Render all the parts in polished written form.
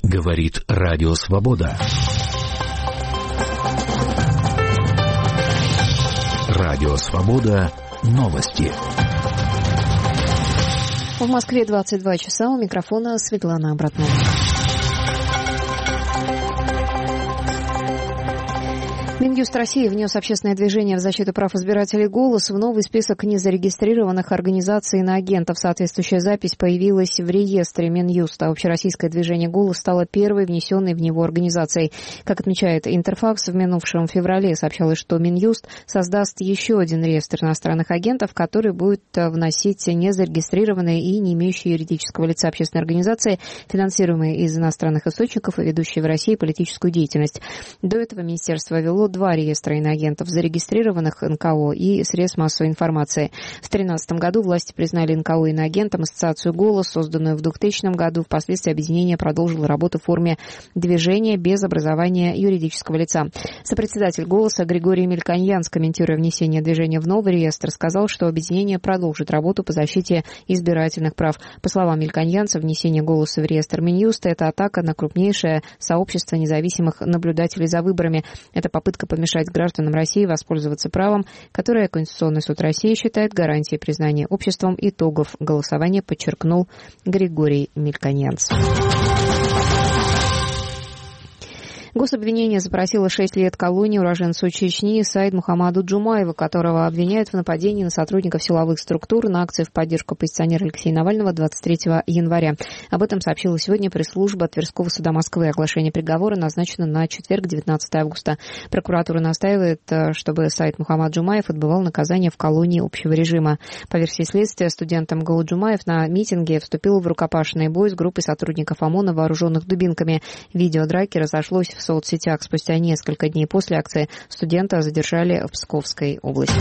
Говорит Радио Свобода. Радио Свобода. Новости. В Москве 22 часа. У микрофона Светлана Обратнова. Минюст России внес общественное движение в защиту прав избирателей «Голос» в новый список незарегистрированных организаций иноагентов. Соответствующая запись появилась в реестре Минюста. Общероссийское движение «Голос» стало первой внесенной в него организацией. Как отмечает Интерфакс, в минувшем феврале сообщалось, что Минюст создаст еще один реестр иностранных агентов, который будет вносить незарегистрированные и не имеющие юридического лица общественные организации, финансируемые из иностранных источников и ведущие в России политическую деятельность. До этого министерство вело два реестра иноагентов, зарегистрированных НКО и средств массовой информации. В 2013 году власти признали НКО иноагентом ассоциацию «Голос», созданную в 2000 году. Впоследствии объединение продолжило работу в форме движения без образования юридического лица. Сопредседатель «Голоса» Григорий Мельконьянц, комментируя внесение движения в новый реестр, сказал, что объединение продолжит работу по защите избирательных прав. По словам Мельконьянца, внесение «Голоса» в реестр Минюста – это атака на крупнейшее сообщество независимых наблюдателей за выборами. Это попытка помешать гражданам России воспользоваться правом, которое Конституционный суд России считает гарантией признания обществом итогов голосования, подчеркнул Григорий Мельконьянц. Гособвинение запросило 6 лет колонии уроженцу Чечни Саид Мухаммаду Джумаеву, которого обвиняют в нападении на сотрудников силовых структур на акции в поддержку оппозиционера Алексея Навального 23 января. Об этом сообщила сегодня пресс-служба Тверского суда Москвы. Оглашение приговора назначено на четверг, 19 августа. Прокуратура настаивает, чтобы Саид Мухаммад Джумаев отбывал наказание в колонии общего режима. По версии следствия, студент МГУ Джумаев на митинге вступил в рукопашный бой с группой сотрудников ОМОНа, вооруженных дубинками. Видео драки разошлось в соцсетях. Спустя несколько дней после акции студента задержали в Псковской области.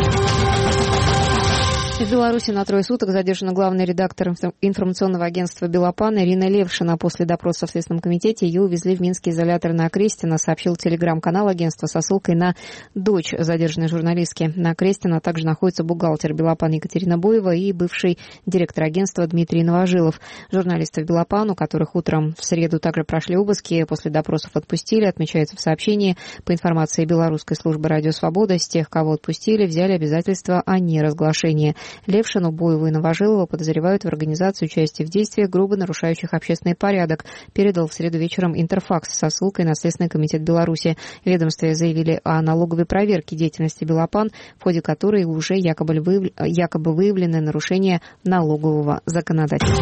В Беларуси на 3 суток задержана главный редактор информационного агентства «Белопан» Ирина Левшина. После допроса в Следственном комитете ее увезли в Минский изолятор на Крестина, сообщил телеграм-канал агентства со ссылкой на дочь задержанной журналистки. На Крестина также находится бухгалтер «Белопан» Екатерина Боева и бывший директор агентства Дмитрий Новожилов. Журналистов «Белопан», у которых утром в среду также прошли обыски, после допросов отпустили, отмечается в сообщении. По информации белорусской службы «Радио Свобода», с тех, кого отпустили, взяли обязательства о неразглашении. Левшину, Боеву и Новожилова подозревают в организации участия в действиях, грубо нарушающих общественный порядок, передал в среду вечером Интерфакс со ссылкой на Следственный комитет Беларуси. В ведомстве заявили о налоговой проверке деятельности «Белопан», в ходе которой уже якобы выявлены нарушения налогового законодательства.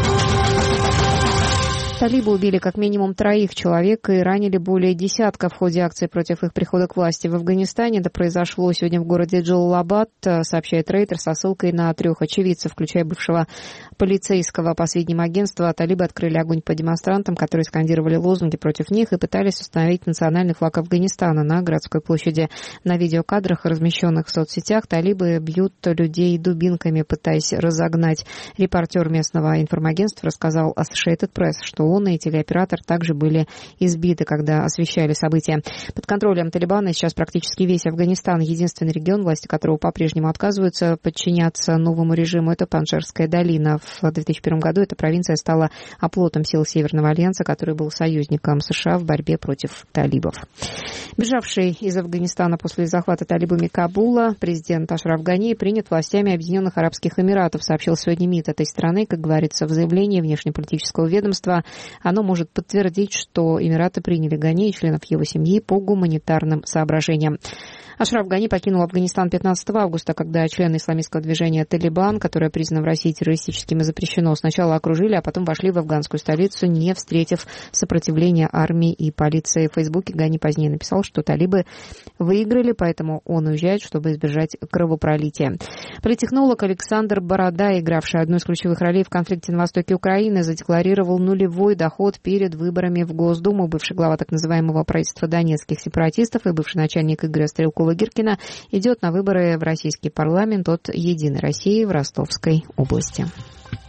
Талибы убили как минимум 3 человек и ранили более десятка в ходе акции против их прихода к власти в Афганистане. Это произошло сегодня в городе Джалалабад, сообщает Рейтер со ссылкой на 3 очевидцев, включая бывшего полицейского. По сведениям агентства, талибы открыли огонь по демонстрантам, которые скандировали лозунги против них и пытались установить национальный флаг Афганистана на городской площади. На видеокадрах, размещенных в соцсетях, талибы бьют людей дубинками, пытаясь разогнать. Репортер местного информагентства рассказал Associated Press, что он и телеоператор также были избиты, когда освещали события. Под контролем Талибана сейчас практически весь Афганистан. Единственный регион, власти которого по-прежнему отказываются подчиняться новому режиму, это Панджшерская долина. В 2001 году эта провинция стала оплотом сил Северного альянса, который был союзником США в борьбе против талибов. Бежавший из Афганистана после захвата талибами Кабула президент Ашраф Гани принят властями Объединенных Арабских Эмиратов, сообщил сегодня МИД этой страны. Как говорится в заявлении внешнеполитического ведомства, оно может подтвердить, что Эмираты приняли Гани и членов его семьи по гуманитарным соображениям. Ашраф Гани покинул Афганистан 15 августа, когда члены исламистского движения «Талибан», которое признано в России террористическим и запрещено, сначала окружили, а потом вошли в афганскую столицу, не встретив сопротивления армии и полиции. В Фейсбуке Гани позднее написал, что талибы выиграли, поэтому он уезжает, чтобы избежать кровопролития. Политтехнолог Александр Борода, игравший одну из ключевых ролей в конфликте на востоке Украины, задекларировал нулевой доход перед выборами в Госдуму. Бывший глава так называемого правительства донецких сепаратистов и бывший начальник Игоря Стрелкова-Гиркина идет на выборы в российский парламент от «Единой России» в Ростовской области.